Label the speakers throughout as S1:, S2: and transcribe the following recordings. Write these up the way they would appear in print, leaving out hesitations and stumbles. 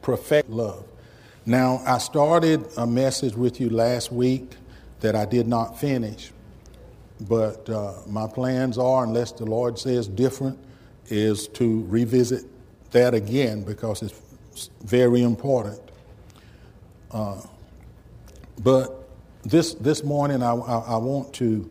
S1: Perfect love. Now, I started a message with you last week that I did not finish, but my plans are, unless the Lord says different, is to revisit that again because it's very important. But this morning I want to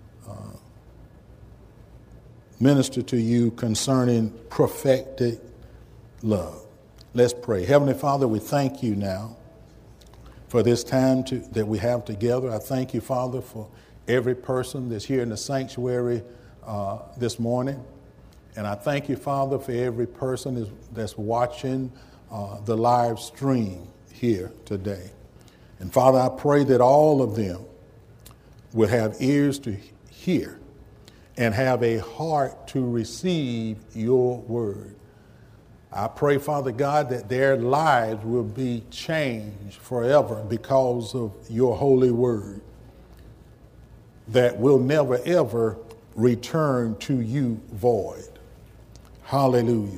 S1: minister to you concerning perfected love. Let's pray. Heavenly Father, we thank you now for this time that we have together. I thank you, Father, for every person that's here in the sanctuary this morning. And I thank you, Father, for every person that's watching the live stream here today. And Father, I pray that all of them will have ears to hear and have a heart to receive your word. I pray, Father God, that their lives will be changed forever because of your holy word that will never, ever return to you void. Hallelujah.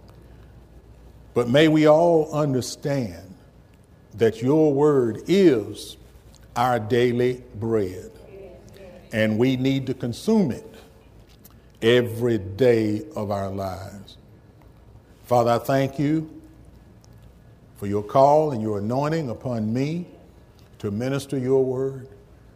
S1: But may we all understand that your word is our daily bread, and we need to consume it every day of our lives. Father, I thank you for your call and your anointing upon me to minister your word.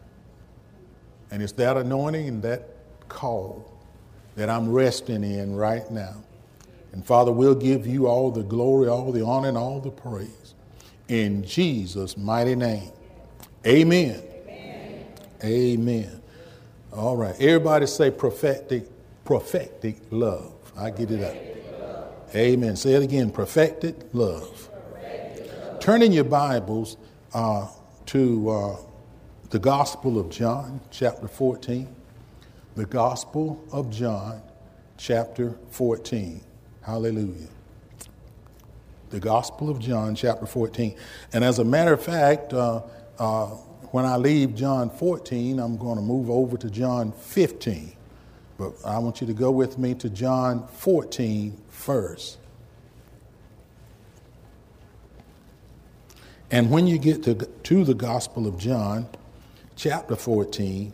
S1: And it's that anointing and that call that I'm resting in right now. And Father, we'll give you all the glory, all the honor, and all the praise. In Jesus' mighty name. Amen. Amen. Amen. All right. Everybody say prophetic love. I get it up. Amen. Say it again. Perfected love. Turn in your Bibles to the Gospel of John, chapter 14. The Gospel of John, chapter 14. Hallelujah. The Gospel of John, chapter 14. And as a matter of fact, when I leave John 14, I'm going to move over to John 15. But I want you to go with me to John 14 first. And when you get to the Gospel of John, chapter 14,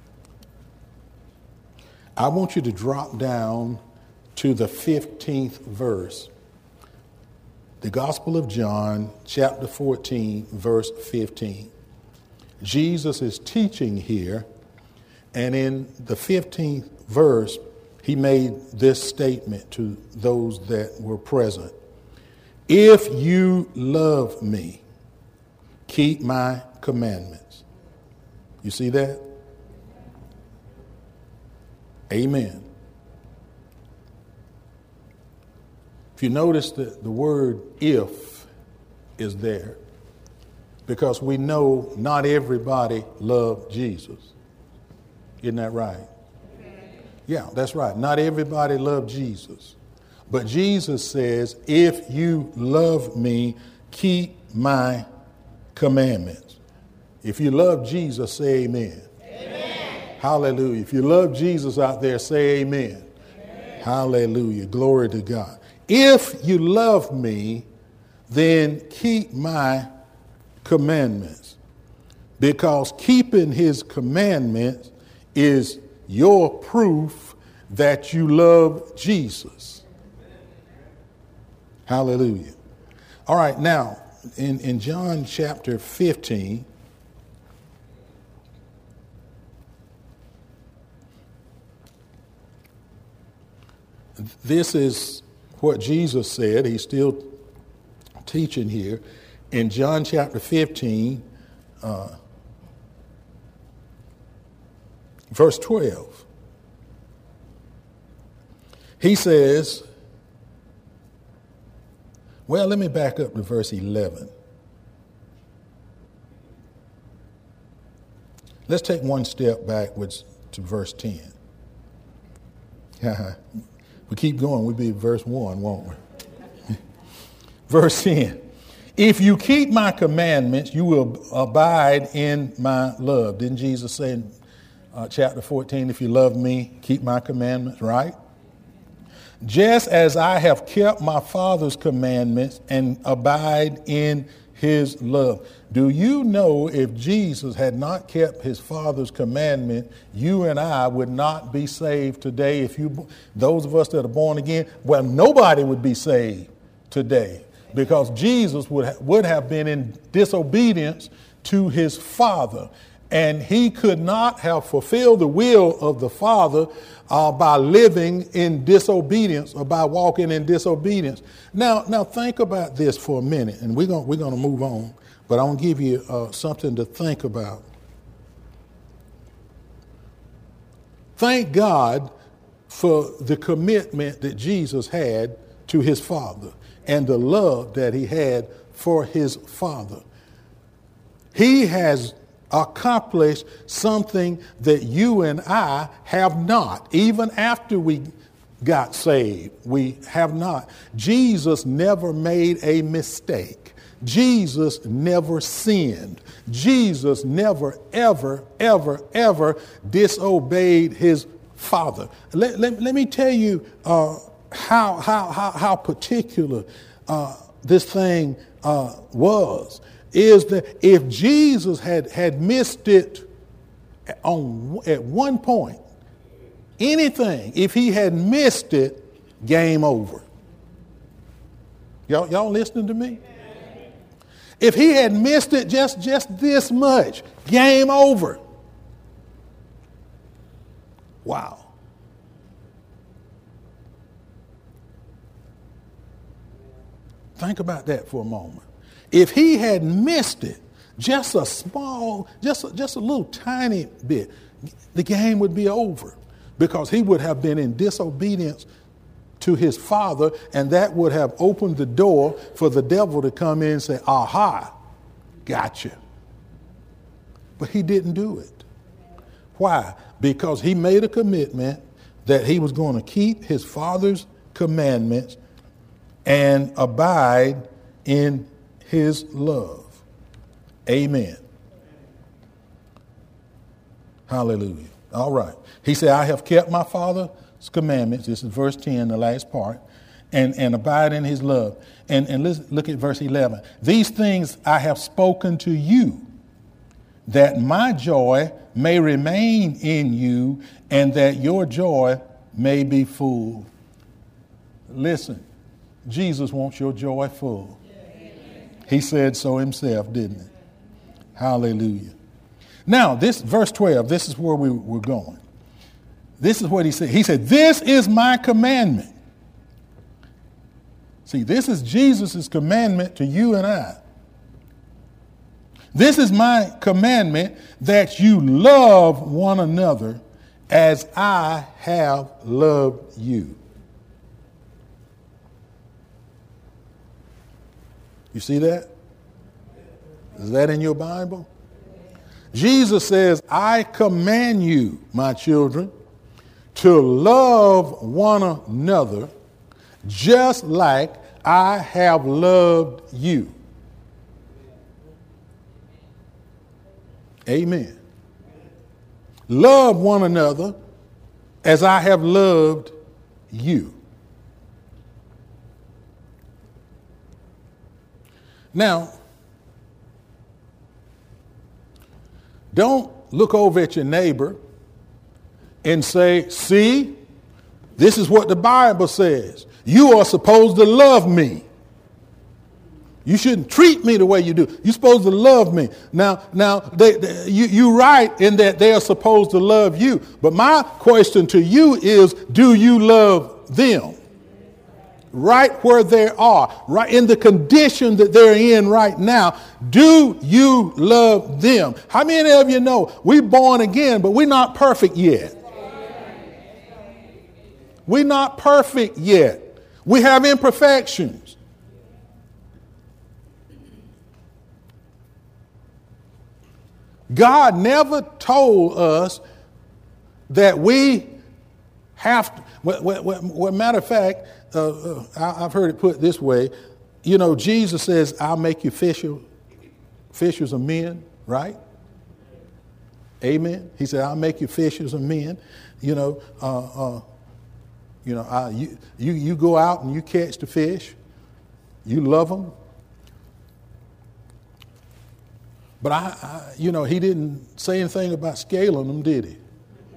S1: I want you to drop down to the 15th verse. The Gospel of John, chapter 14, verse 15. Jesus is teaching here, and in the 15th verse, he made this statement to those that were present. If you love me, keep my commandments. You see that? Amen. If you notice that the word if is there, because we know not everybody loved Jesus. Isn't that right? Yeah, that's right. Not everybody loved Jesus. But Jesus says, if you love me, keep my commandments. If you love Jesus, say amen. Amen. Hallelujah. If you love Jesus out there, say amen. Amen. Hallelujah. Glory to God. If you love me, then keep my commandments. Because keeping his commandments is your proof that you love Jesus. Hallelujah. All right, now, in John chapter 15, this is what Jesus said. He's still teaching here. In John chapter 15, verse 12, he says, well, let me back up to verse 11. Let's take one step backwards to verse 10. We keep going, we'll be at verse 1, won't we? Verse 10. If you keep my commandments, you will abide in my love. Didn't Jesus say in chapter 14, if you love me, keep my commandments, right? just as I have kept my Father's commandments and abide in his love. Do you know if Jesus had not kept his Father's commandment, you and I would not be saved today? Those of us that are born again, well, nobody would be saved today because Jesus would have been in disobedience to his Father. And he could not have fulfilled the will of the Father by living in disobedience or by walking in disobedience. Now think about this for a minute, and we're going to move on. But I want to give you something to think about. Thank God for the commitment that Jesus had to his Father and the love that he had for his Father. He has accomplished something that you and I have not. Even after we got saved, we have not. Jesus never made a mistake. Jesus never sinned. Jesus never, ever, ever, ever disobeyed his Father. Let me tell you how particular this thing was. Is that if Jesus had missed it at one point, anything, if he had missed it, game over. Y'all listening to me? If he had missed it just this much, game over. Wow. Think about that for a moment. If he had missed it, just a little tiny bit, the game would be over because he would have been in disobedience to his Father, and that would have opened the door for the devil to come in and say, aha, gotcha. But he didn't do it. Why? Because he made a commitment that he was going to keep his Father's commandments and abide in his love. Amen. Hallelujah. All right. He said, I have kept my Father's commandments. This is verse 10, the last part. And abide in his love. And let's look at verse 11. These things I have spoken to you, that my joy may remain in you, and that your joy may be full. Listen, Jesus wants your joy full. He said so himself, didn't he? Hallelujah. Now, this verse 12, this is where we were going. This is what he said. He said, this is my commandment. See, this is Jesus' commandment to you and I. This is my commandment, that you love one another as I have loved you. You see that? Is that in your Bible? Jesus says, I command you, my children, to love one another just like I have loved you. Amen. Love one another as I have loved you. Now, don't look over at your neighbor and say, see, this is what the Bible says. You are supposed to love me. You shouldn't treat me the way you do. You're supposed to love me. Now, you're right in that they are supposed to love you. But my question to you is, do you love them? Right where they are, right in the condition that they're in right now, do you love them? How many of you know we're born again, but we're not perfect yet? We're not perfect yet. We have imperfections. God never told us that we have to. Well, matter of fact, I've heard it put this way. You know, Jesus says, I'll make you fishers of men, right? Amen. He said, I'll make you fishers of men. You know, You know, you go out and you catch the fish. You love them. But he didn't say anything about scaling them, did he?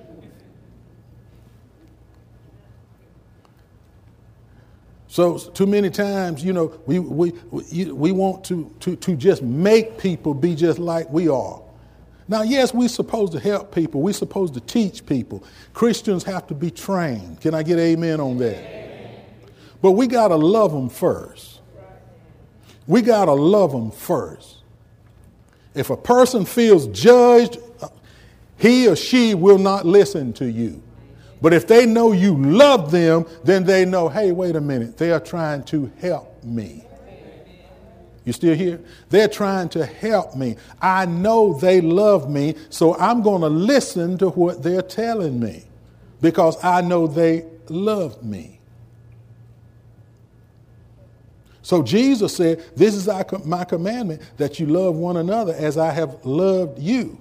S1: So too many times, we want to just make people be just like we are. Now, yes, we're supposed to help people. We're supposed to teach people. Christians have to be trained. Can I get amen on that? Amen. But we got to love them first. We got to love them first. If a person feels judged, he or she will not listen to you. But if they know you love them, then they know, hey, wait a minute, they are trying to help me. You still here? They're trying to help me. I know they love me, so I'm going to listen to what they're telling me because I know they love me. So Jesus said, this is my commandment, that you love one another as I have loved you.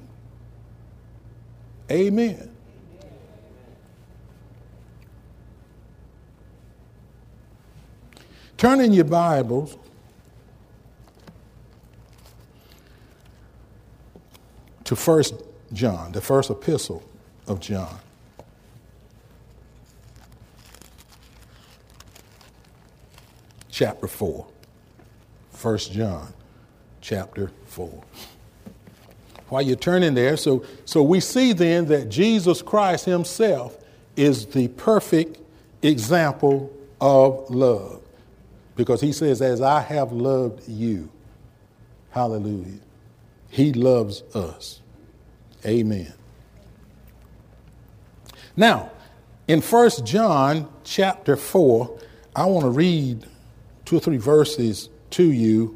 S1: Amen. Turn in your Bibles to 1 John, the first epistle of John. Chapter 4. 1 John, chapter 4. While you're turning there, so we see then that Jesus Christ himself is the perfect example of love. Because he says, as I have loved you, hallelujah, he loves us. Amen. Now, in 1 John chapter 4, I want to read 2 or 3 verses to you.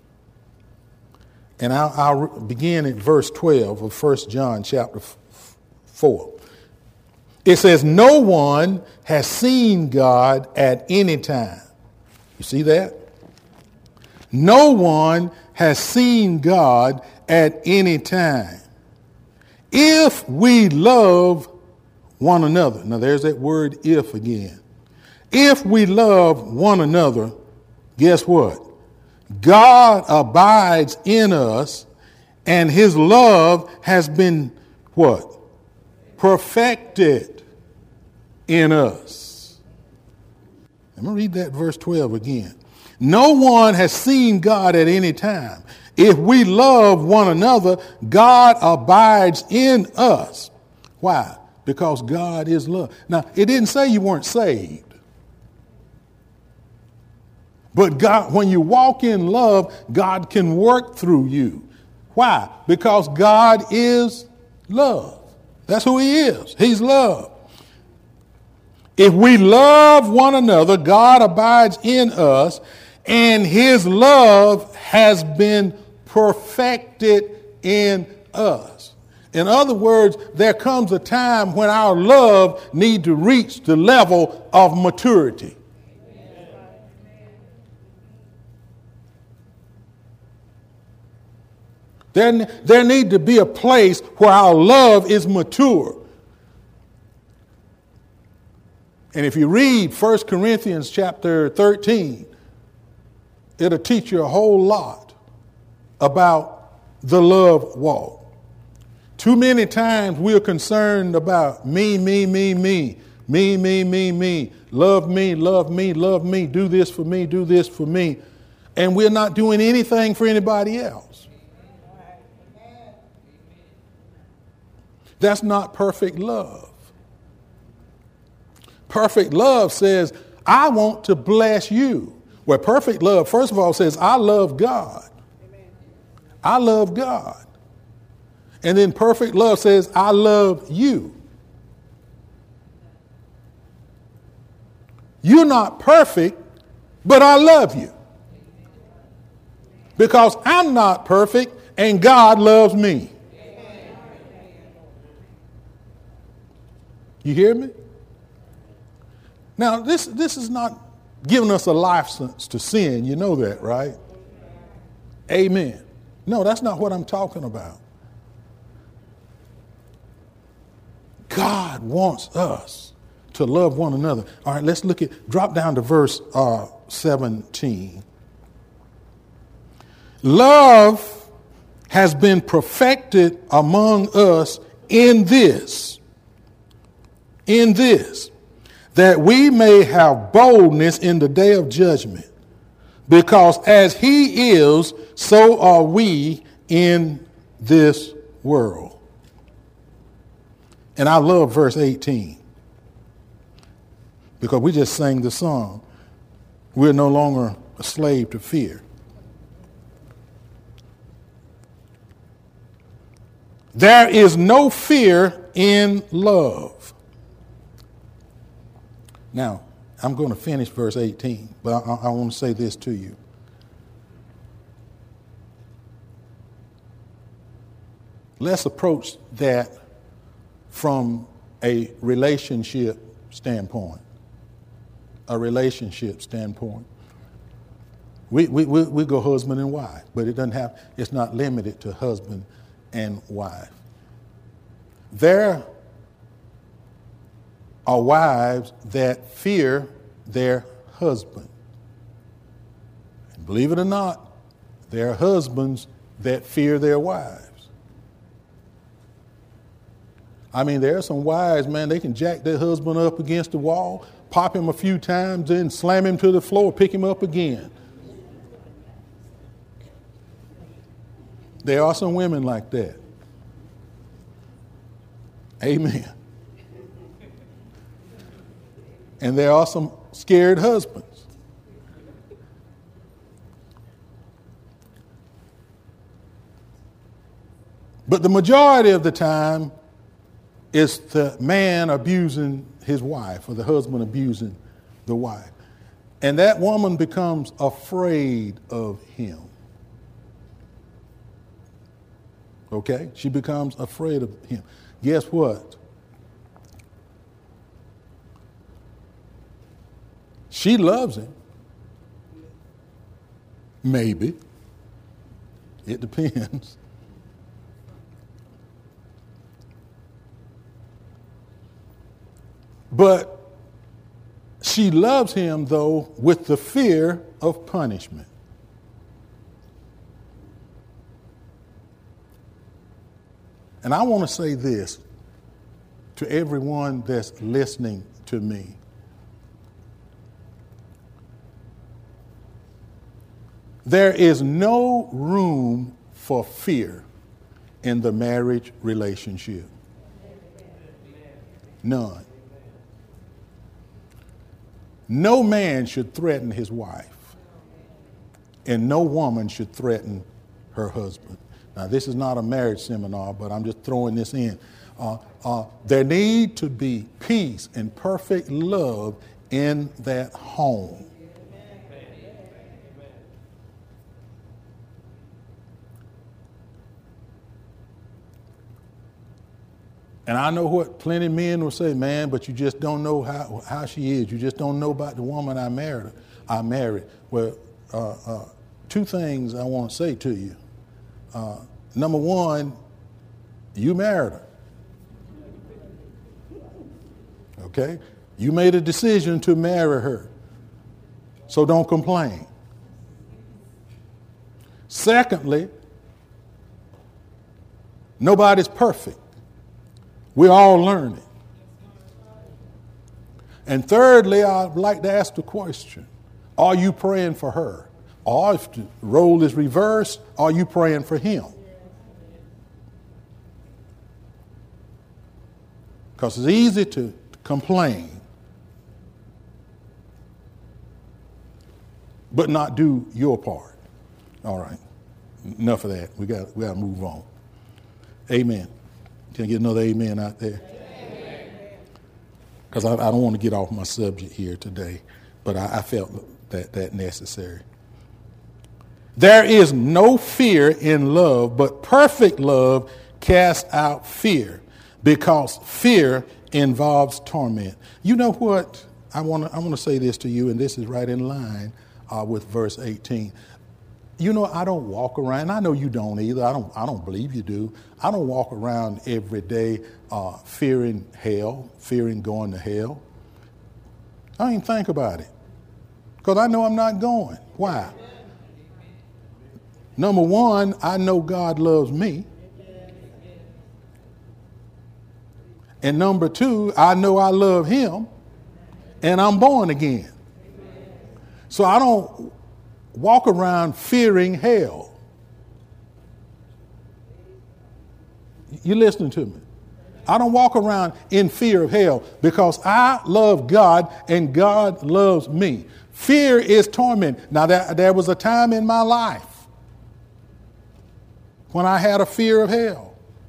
S1: And I'll begin at verse 12 of 1 John chapter 4. It says, no one has seen God at any time. You see that? No one has seen God at any time. If we love one another. Now there's that word if again. If we love one another, guess what? God abides in us, and his love has been what? Perfected in us. I'm going to read that verse 12 again. No one has seen God at any time. If we love one another, God abides in us. Why? Because God is love. Now, it didn't say you weren't saved. But God, when you walk in love, God can work through you. Why? Because God is love. That's who he is. He's love. If we love one another, God abides in us, and his love has been perfected in us. In other words, there comes a time when our love needs to reach the level of maturity. There need to be a place where our love is mature. And if you read 1 Corinthians chapter 13, it'll teach you a whole lot about the love walk. Too many times we're concerned about me, love me, love me, love me, do this for me, do this for me. And we're not doing anything for anybody else. That's not perfect love. Perfect love says, I want to bless you. Well, perfect love, first of all, says, I love God. Amen. I love God. And then perfect love says, I love you. You're not perfect, but I love you. Because I'm not perfect and God loves me. You hear me? Now, this is not giving us a license to sin. You know that, right? Amen. No, that's not what I'm talking about. God wants us to love one another. All right, let's drop down to verse 17. Love has been perfected among us in this, that we may have boldness in the day of judgment. Because as he is, so are we in this world. And I love verse 18. Because we just sang the song. We're no longer a slave to fear. There is no fear in love. Now, I'm going to finish verse 18, but I want to say this to you. Let's approach that from a relationship standpoint. A relationship standpoint. We go husband and wife, but it's not limited to husband and wife. There are wives that fear their husband. And believe it or not, there are husbands that fear their wives. I mean, there are some wives, man, they can jack their husband up against the wall, pop him a few times, then slam him to the floor, pick him up again. There are some women like that. Amen. And there are some scared husbands. But the majority of the time, it's the man abusing his wife or the husband abusing the wife. And that woman becomes afraid of him. Okay? She becomes afraid of him. Guess what? She loves him. Maybe. It depends. But she loves him, though, with the fear of punishment. And I want to say this to everyone that's listening to me. There is no room for fear in the marriage relationship. None. No man should threaten his wife, and no woman should threaten her husband. Now, this is not a marriage seminar, but I'm just throwing this in. There need to be peace and perfect love in that home. And I know what plenty of men will say, man, but you just don't know how she is. You just don't know about the woman I married. Well, two things I want to say to you. Number one, you married her. Okay? You made a decision to marry her. So don't complain. Secondly, nobody's perfect. We're all learning. And thirdly, I'd like to ask the question, are you praying for her? Or if the role is reversed, are you praying for him? Because it's easy to complain, but not do your part. All right, enough of that. We got to move on. Amen. Can I get another amen out there? Because I don't want to get off my subject here today, but I felt that necessary. There is no fear in love, but perfect love casts out fear, because fear involves torment. You know what? I want to say this to you, and this is right in line with verse 18. You know, I don't walk around, I know you don't either, I don't believe you do. I don't walk around every day fearing hell, fearing going to hell. I don't even think about it because I know I'm not going. Why? Number one, I know God loves me. And number two, I know I love him and I'm born again. So I don't walk around fearing hell. You listening to me? I don't walk around in fear of hell because I love God and God loves me. Fear is torment. Now there was a time in my life when I had a fear of hell.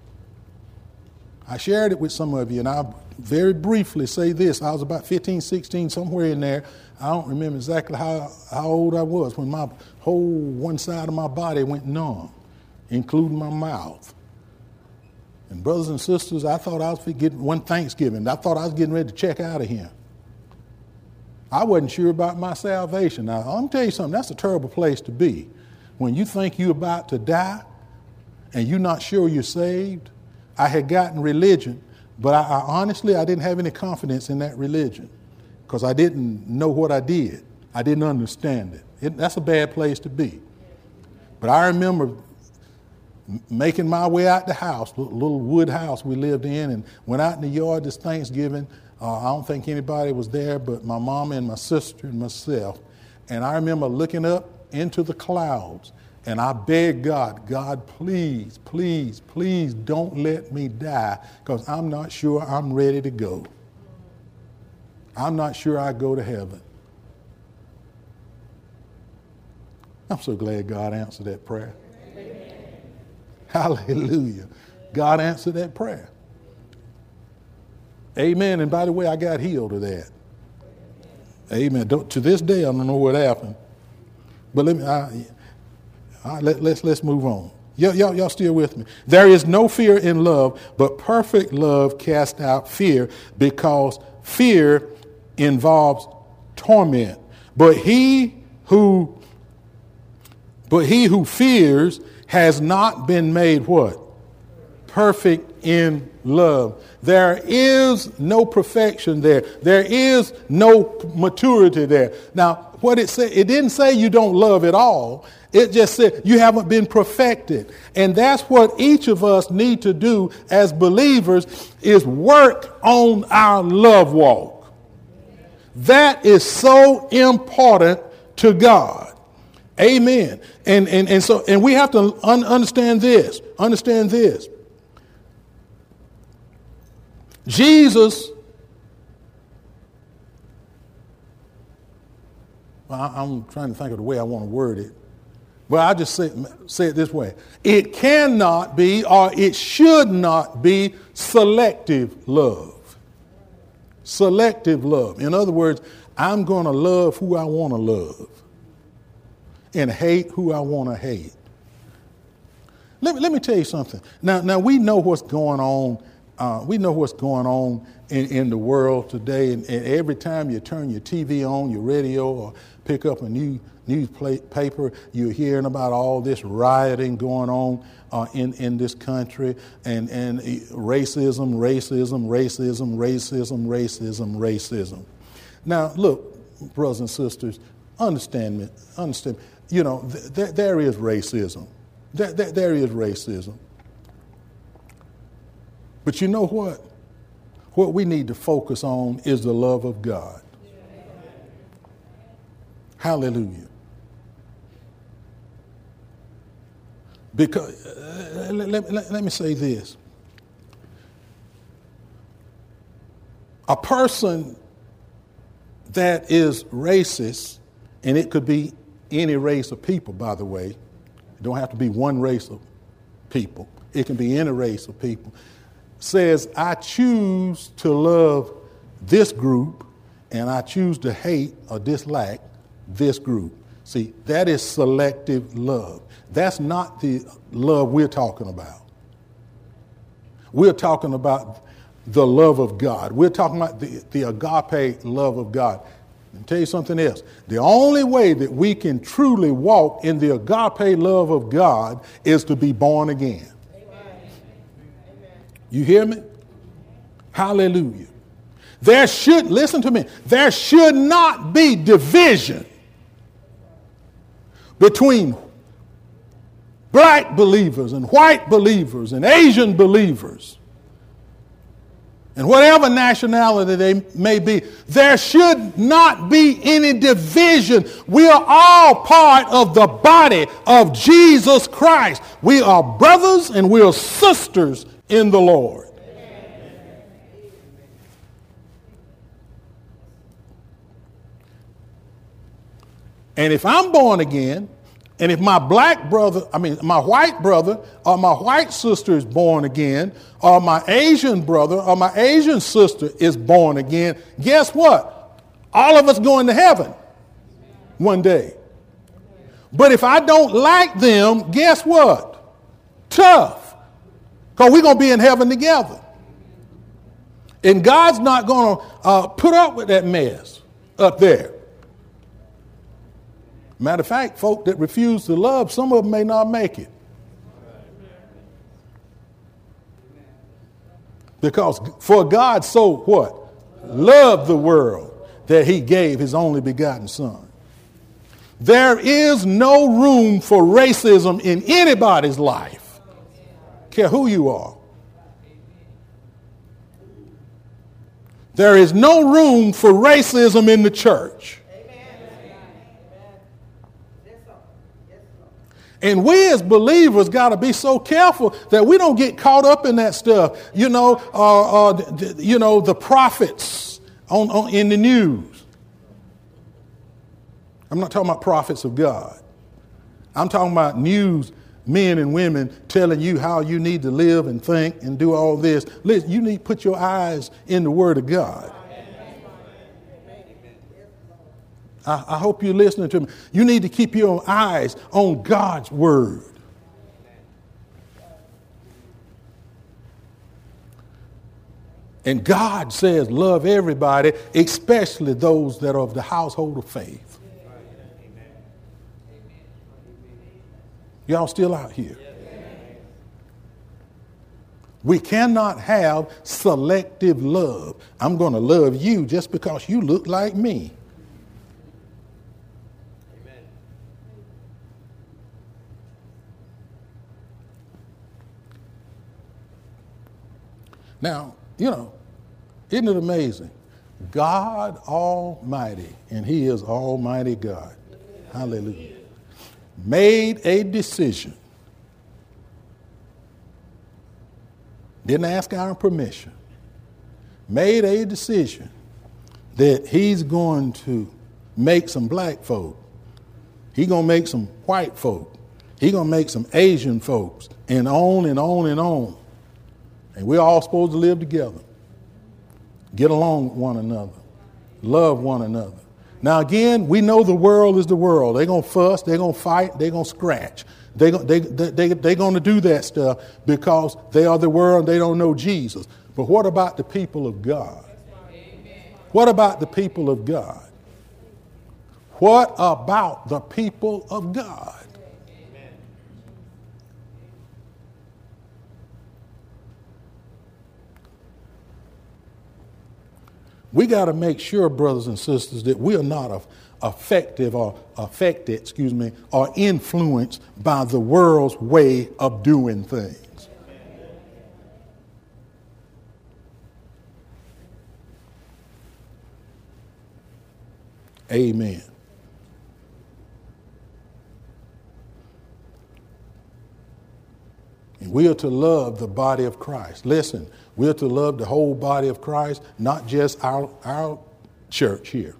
S1: I shared it with some of you, and I'll very briefly say this. I was about 15, 16, somewhere in there. I don't remember exactly how old I was when my whole one side of my body went numb, including my mouth. And brothers and sisters, I thought I was getting one Thanksgiving. I thought I was getting ready to check out of here. I wasn't sure about my salvation. Now, I'm going to tell you something. That's a terrible place to be. When you think you're about to die and you're not sure you're saved. I had gotten religion, but I honestly, I didn't have any confidence in that religion because I didn't know what I did. I didn't understand it. That's a bad place to be. But I remember making my way out the house, little wood house we lived in, and went out in the yard this Thanksgiving. I don't think anybody was there but my mama and my sister and myself. And I remember looking up into the clouds, and I begged God, God, please, please, please don't let me die because I'm not sure I'm ready to go. I'm not sure I go to heaven. I'm so glad God answered that prayer. Amen. Hallelujah. God answered that prayer. Amen. And by the way, I got healed of that. Amen. To this day, I don't know what happened. But let's move on. Y'all still with me? There is no fear in love, but perfect love casts out fear because fear involves torment. But he who fears has not been made what? Perfect in love. There is no perfection there. There is no maturity there. Now, what it said, it didn't say you don't love at all. It just said you haven't been perfected. And that's what each of us need to do as believers is work on our love walk. That is so important to God. Amen. And we have to understand this. Understand this. Jesus, I'm trying to think of the way I want to word it. Well, I just say it this way. It cannot be or it should not be selective love. Selective love. In other words, I'm going to love who I want to love and hate who I want to hate. Let me tell you something. Now we know what's going on. We know what's going on in the world today. And every time you turn your TV on, your radio, or pick up a newspaper, you're hearing about all this rioting going on in this country, and racism. Now, look, brothers and sisters, understand me. You know, there is racism. There is racism. But you know what? What we need to focus on is the love of God. Hallelujah. Because, let me say this. A person that is racist, and it could be any race of people, by the way. It don't have to be one race of people. It can be any race of people. Says, I choose to love this group and I choose to hate or dislike this group. See, that is selective love. That's not the love we're talking about. We're talking about the love of God. We're talking about the agape love of God. Let me tell you something else. The only way that we can truly walk in the agape love of God is to be born again. You hear me? Hallelujah. Listen to me, there should not be division between black believers and white believers and Asian believers and whatever nationality they may be. There should not be any division. We are all part of the body of Jesus Christ. We are brothers and we are sisters in the Lord. And if I'm born again, and if my my white brother or my white sister is born again, or my Asian brother or my Asian sister is born again, guess what? All of us going to heaven one day. But if I don't like them, guess what? Tough. Because we're going to be in heaven together. And God's not going to put up with that mess up there. Matter of fact, folk that refuse to love, some of them may not make it. Because for God so what? Loved the world that he gave his only begotten son. There is no room for racism in anybody's life, care who you are. There is no room for racism in the church. And we as believers got to be so careful that we don't get caught up in that stuff. The prophets in the news. I'm not talking about prophets of God. I'm talking about news men and women telling you how you need to live and think and do all this. Listen, you need to put your eyes in the Word of God. I hope you're listening to me. You need to keep your eyes on God's word. And God says, love everybody, especially those that are of the household of faith. Y'all still out here? We cannot have selective love. I'm going to love you just because you look like me. Now, isn't it amazing? God Almighty, and he is Almighty God, hallelujah, made a decision. Didn't ask our permission. Made a decision that he's going to make some black folk. He's going to make some white folk. He's going to make some Asian folks, and on and on and on. And we're all supposed to live together. Get along with one another. Love one another. Now again, we know the world is the world. They're going to fuss, they're going to fight, they're going to scratch. They're going to do that stuff because they are the world and they don't know Jesus. But what about the people of God? What about the people of God? What about the people of God? We got to make sure, brothers and sisters, that we are not affected or influenced by the world's way of doing things. Amen. And we are to love the body of Christ. Listen, we are to love the whole body of Christ, not just our church here.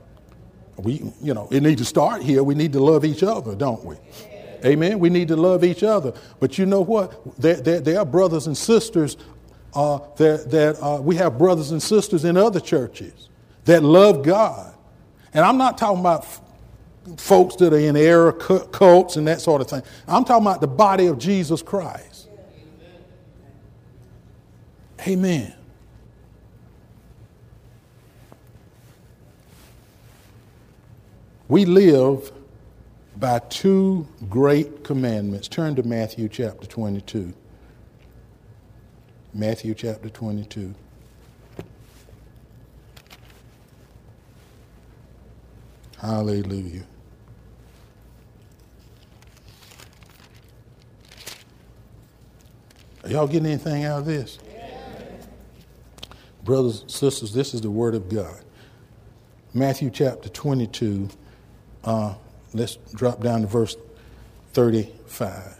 S1: It needs to start here. We need to love each other, don't we? Amen. We need to love each other. But you know what? There are brothers and sisters we have brothers and sisters in other churches that love God. And I'm not talking about folks that are in error cults and that sort of thing. I'm talking about the body of Jesus Christ. Amen. We live by two great commandments. Turn to Matthew chapter 22. Matthew chapter 22. Hallelujah. Are y'all getting anything out of this? Yes. Brothers and sisters, this is the word of God. Matthew chapter 22. Let's drop down to verse 35.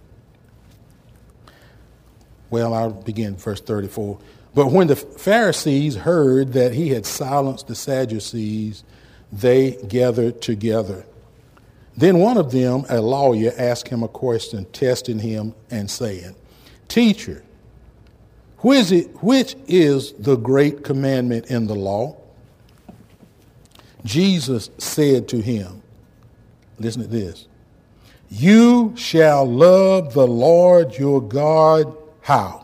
S1: Well, I'll begin verse 34. But when the Pharisees heard that he had silenced the Sadducees, they gathered together. Then one of them, a lawyer, asked him a question, testing him and saying, Teacher, which is the great commandment in the law? Jesus said to him, listen to this, you shall love the Lord your God, how?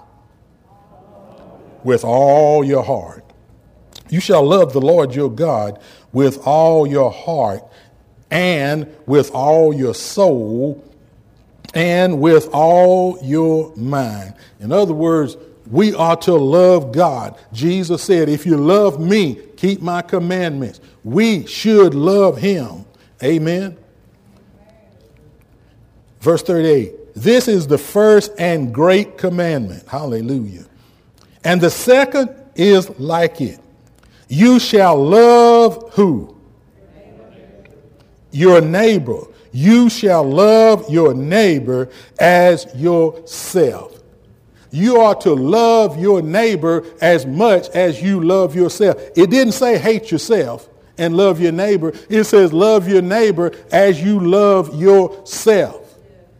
S1: With all your heart. You shall love the Lord your God with all your heart and with all your soul and with all your mind. In other words, we are to love God. Jesus said, if you love me, keep my commandments. We should love him. Amen. Verse 38. This is the first and great commandment. Hallelujah. And the second is like it. You shall love who? Your neighbor. You shall love your neighbor as yourself. You are to love your neighbor as much as you love yourself. It didn't say hate yourself and love your neighbor. It says love your neighbor as you love yourself.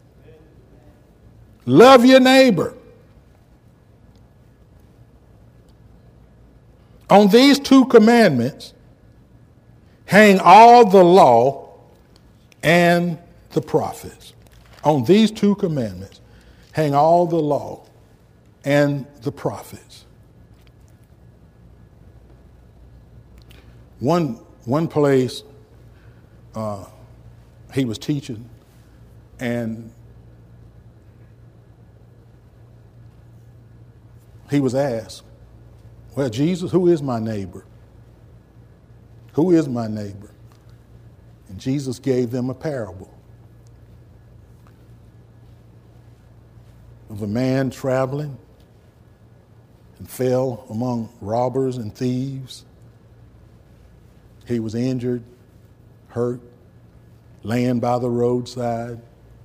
S1: Love your neighbor. On these two commandments hang all the law and the prophets. On these two commandments hang all the law and the prophets. One place he was teaching, and he was asked, well, Jesus, who is my neighbor? Who is my neighbor? And Jesus gave them a parable of a man traveling and fell among robbers and thieves. He was injured, hurt, laying by the roadside.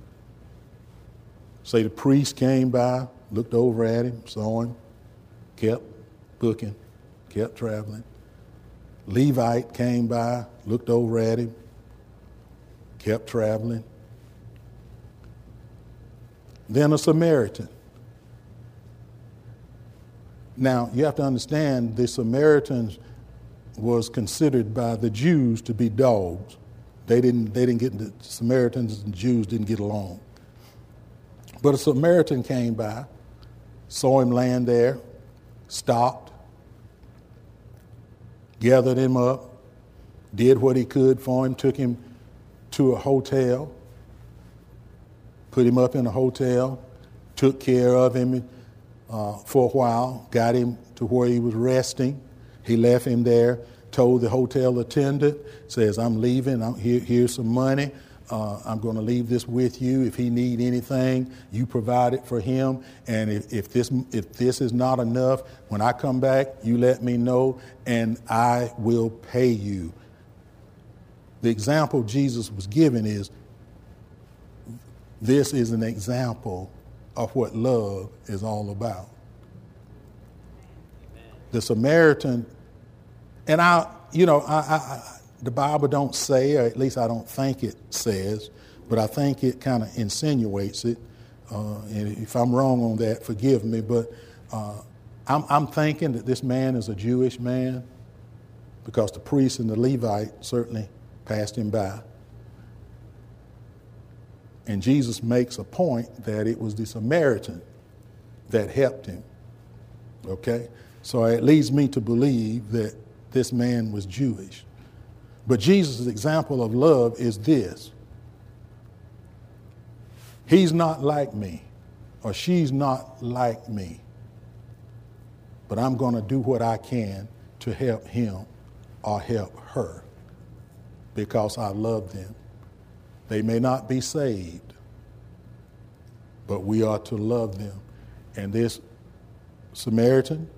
S1: Say the priest came by, looked over at him, saw him, kept booking, kept traveling. Levite came by, looked over at him, kept traveling. Then a Samaritan. Now, you have to understand, the Samaritans was considered by the Jews to be dogs. They didn't get, the Samaritans and Jews didn't get along. But a Samaritan came by, saw him laying there, stopped, gathered him up, did what he could for him, took him to a hotel, put him up in a hotel, took care of him for a while, got him to where he was resting. He left him there, told the hotel attendant, says, I'm leaving, here's some money. I'm going to leave this with you. If he need anything, you provide it for him. And if this is not enough, when I come back, you let me know, and I will pay you. The example Jesus was giving is, this is an example of what love is all about. The Samaritan, and the Bible don't say, or at least I don't think it says, but I think it kind of insinuates it. And if I'm wrong on that, forgive me. But I'm thinking that this man is a Jewish man, because the priest and the Levite certainly passed him by. And Jesus makes a point that it was the Samaritan that helped him. Okay? So it leads me to believe that this man was Jewish. But Jesus' example of love is this. He's not like me, or she's not like me, but I'm going to do what I can to help him or help her, because I love them. They may not be saved, but we are to love them. And this Samaritan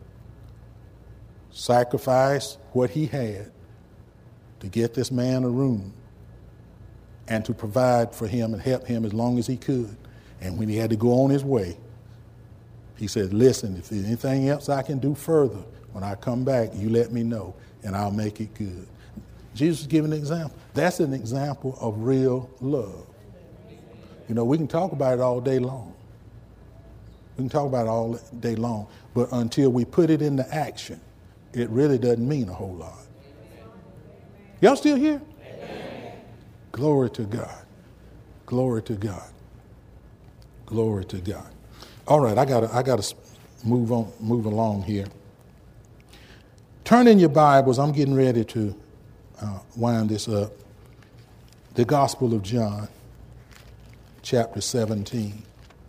S1: sacrificed what he had to get this man a room and to provide for him and help him as long as he could. And when he had to go on his way, he said, listen, if there's anything else I can do further, when I come back, you let me know, and I'll make it good. Jesus is giving an example. That's an example of real love. You know, we can talk about it all day long. We can talk about it all day long, but until we put it into action, it really doesn't mean a whole lot. Y'all still here? Amen. Glory to God. Glory to God. Glory to God. All right, I gotta move along here. Turn in your Bibles. I'm getting ready to wind this up. The Gospel of John, chapter 17.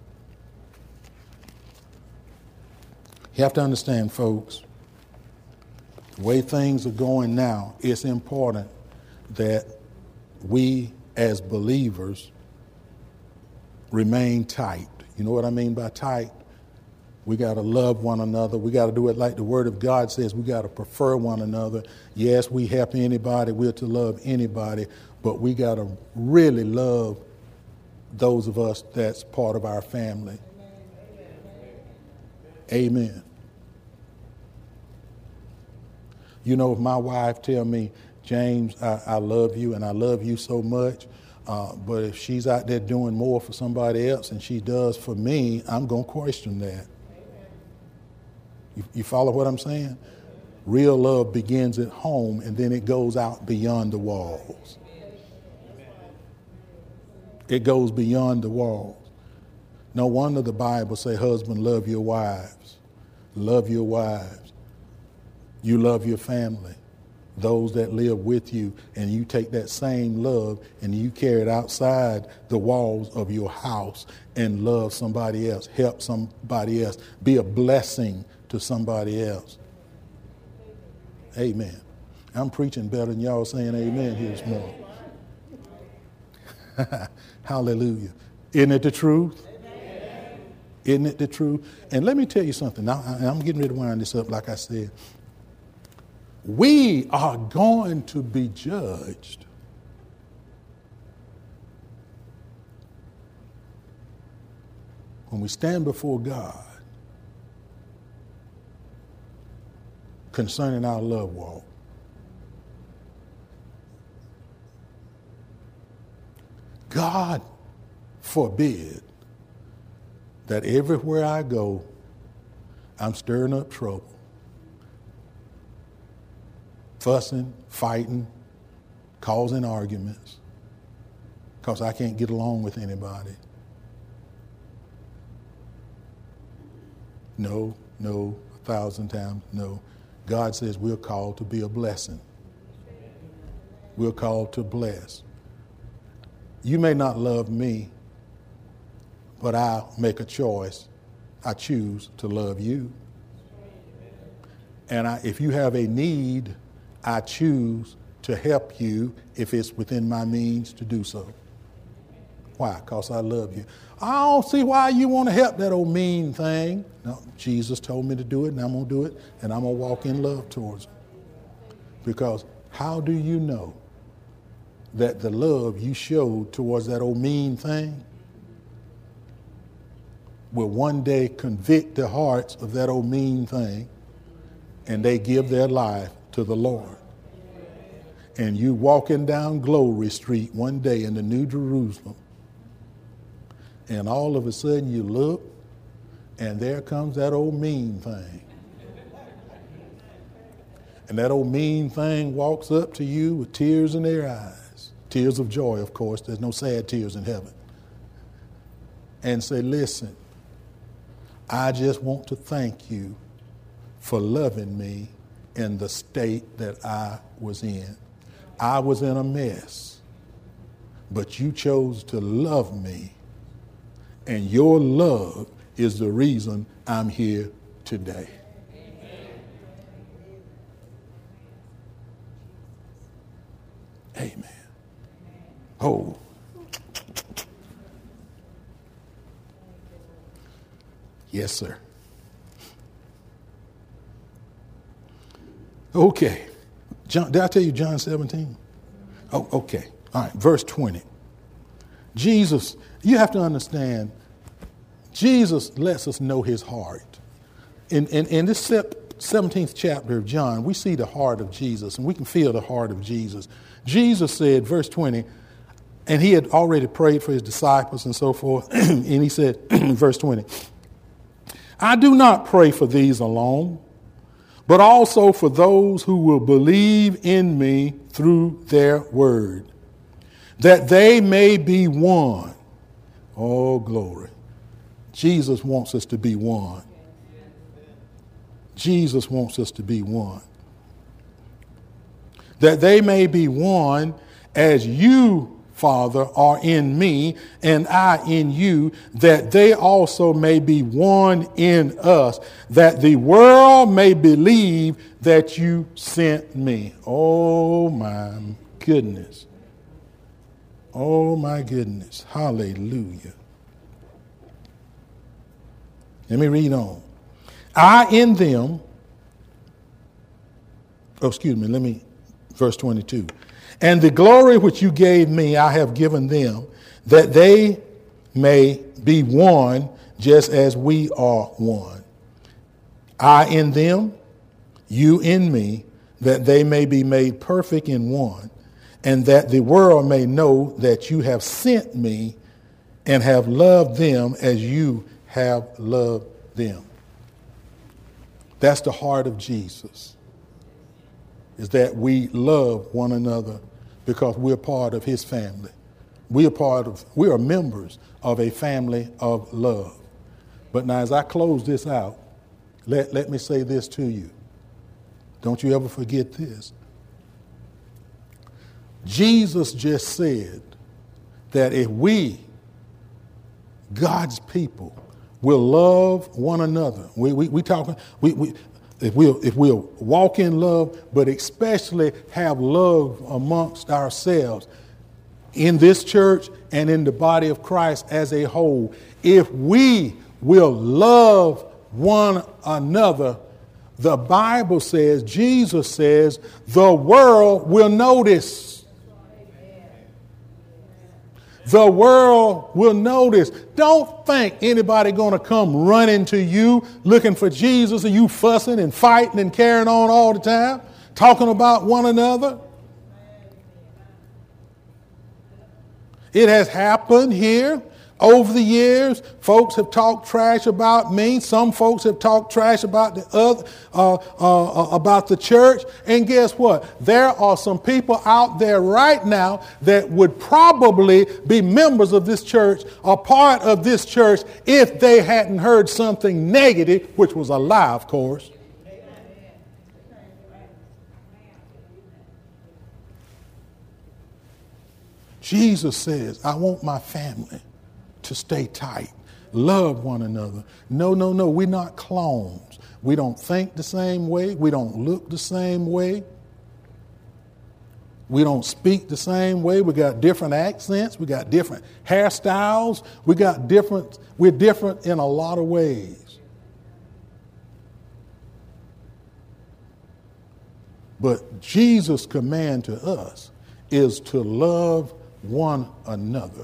S1: You have to understand, folks, the way things are going now, it's important that we as believers remain tight. You know what I mean by tight? We got to love one another. We got to do it like the Word of God says. We got to prefer one another. Yes, we help anybody. We're to love anybody. But we got to really love those of us that's part of our family. Amen. You know, if my wife tell me, James, I love you and I love you so much, but if she's out there doing more for somebody else than she does for me, I'm going to question that. You follow what I'm saying? Real love begins at home and then it goes out beyond the walls. It goes beyond the walls. No wonder the Bible say, husband, love your wives. Love your wives. You love your family, those that live with you, and you take that same love and you carry it outside the walls of your house and love somebody else, help somebody else, be a blessing to somebody else. Amen. I'm preaching better than y'all saying amen here this morning. Hallelujah. Isn't it the truth? Amen. Isn't it the truth? And let me tell you something. Now, I'm getting ready to wind this up, like I said. We are going to be judged when we stand before God concerning our love walk. God forbid that everywhere I go, I'm stirring up trouble. Fussing, fighting, causing arguments, because I can't get along with anybody. No, 1,000 times no. God says we're called to be a blessing. We're called to bless. You may not love me, but I'll make a choice. I choose to love you. And if you have a need, I choose to help you if it's within my means to do so. Why? Because I love you. I don't see why you want to help that old mean thing. No, Jesus told me to do it, and I'm going to do it, and I'm going to walk in love towards him. Because how do you know that the love you showed towards that old mean thing will one day convict the hearts of that old mean thing, and they give their life to the Lord? And you walking down Glory Street one day in the New Jerusalem, and all of a sudden you look, and there comes that old mean thing. And that old mean thing walks up to you with tears in their eyes, tears of joy, of course. There's no sad tears in heaven. And say, listen, I just want to thank you for loving me in the state that I was in. I was in a mess, but you chose to love me, and your love is the reason I'm here today. Amen. Yes, sir. Okay. Did I tell you John 17? Oh, okay. All right. Verse 20. Jesus, you have to understand, Jesus lets us know his heart. In this 17th chapter of John, we see the heart of Jesus, and we can feel the heart of Jesus. Jesus said, verse 20, and he had already prayed for his disciples and so forth, and he said, verse 20, I do not pray for these alone, but also for those who will believe in me through their word, that they may be one. Oh, glory. Jesus wants us to be one. Jesus wants us to be one. That they may be one as you, Father, are in me and I in you, that they also may be one in us, that the world may believe that you sent me. Oh, my goodness. Oh, my goodness. Hallelujah. Let me read on. I in them, verse 22. And the glory which you gave me, I have given them, that they may be one, just as we are one. I in them, you in me, that they may be made perfect in one, and that the world may know that you have sent me and have loved them as you have loved them. That's the heart of Jesus, is that we love one another because we're part of his family. We are members of a family of love. But now as I close this out, let me say this to you. Don't you ever forget this. Jesus just said that if we, God's people, will love one another. If we'll walk in love, but especially have love amongst ourselves in this church and in the body of Christ as a whole, if we will love one another, the Bible says, Jesus says, the world will notice. The world will notice. Don't think anybody going to come running to you looking for Jesus and you fussing and fighting and carrying on all the time, talking about one another. It has happened here over the years. Folks have talked trash about me. Some folks have talked trash about about the church. And guess what? There are some people out there right now that would probably be members of this church or part of this church if they hadn't heard something negative, which was a lie, of course. Jesus says, I want my family to stay tight, love one another. No, we're not clones. We don't think the same way. We don't look the same way. We don't speak the same way. We got different accents. We got different hairstyles. We're different in a lot of ways. But Jesus' command to us is to love one another.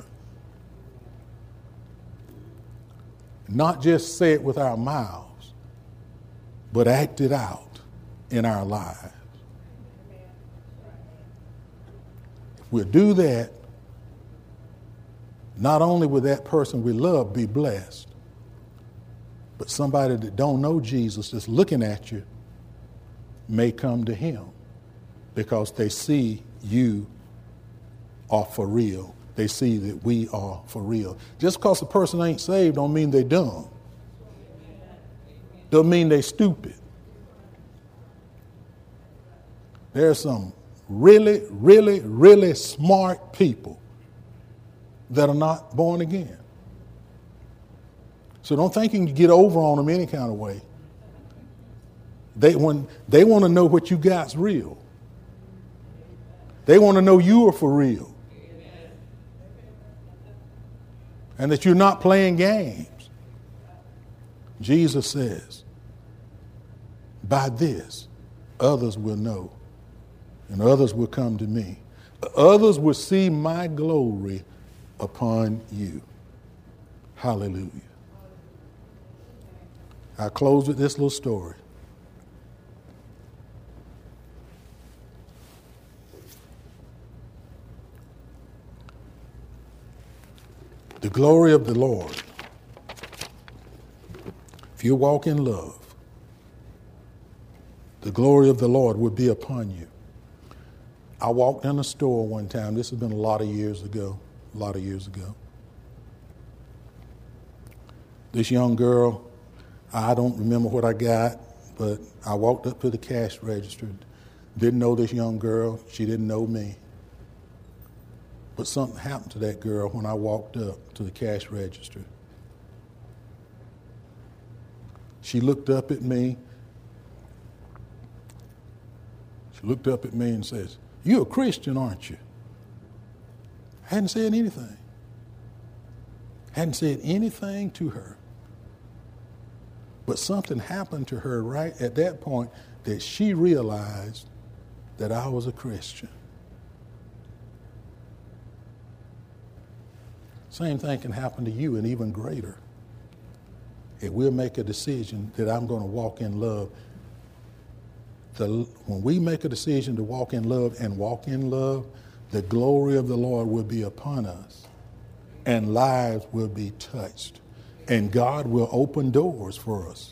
S1: Not just say it with our mouths, but act it out in our lives. If we'll do that, not only will that person we love be blessed, but somebody that don't know Jesus that's looking at you may come to him because they see you are for real. They see that we are for real. Just because a person ain't saved don't mean they dumb. Don't mean they stupid. There are some really, really, really smart people that are not born again. So don't think you can get over on them any kind of way. They want to know what you got's real. They want to know you are for real. And that you're not playing games. Jesus says, by this, others will know, and others will come to me. Others will see my glory upon you. Hallelujah. I close with this little story. The glory of the Lord. If you walk in love, the glory of the Lord will be upon you. I walked in a store one time. This has been a lot of years ago. This young girl, I don't remember what I got, but I walked up to the cash register. Didn't know this young girl. She didn't know me. But something happened to that girl when I walked up to the cash register. She looked up at me. And says, "You're a Christian, aren't you?" I hadn't said anything. Hadn't said anything to her. But something happened to her right at that point that she realized that I was a Christian. Same thing can happen to you, and even greater. If we'll make a decision that I'm going to walk in love, when we make a decision to walk in love, the glory of the Lord will be upon us, and lives will be touched, and God will open doors for us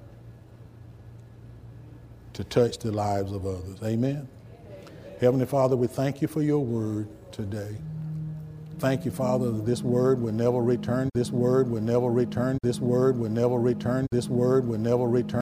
S1: to touch the lives of others. Amen. Heavenly Father, we thank you for your word today. Thank you, Father, that this word will never return. This word will never return. This word will never return. This word will never return.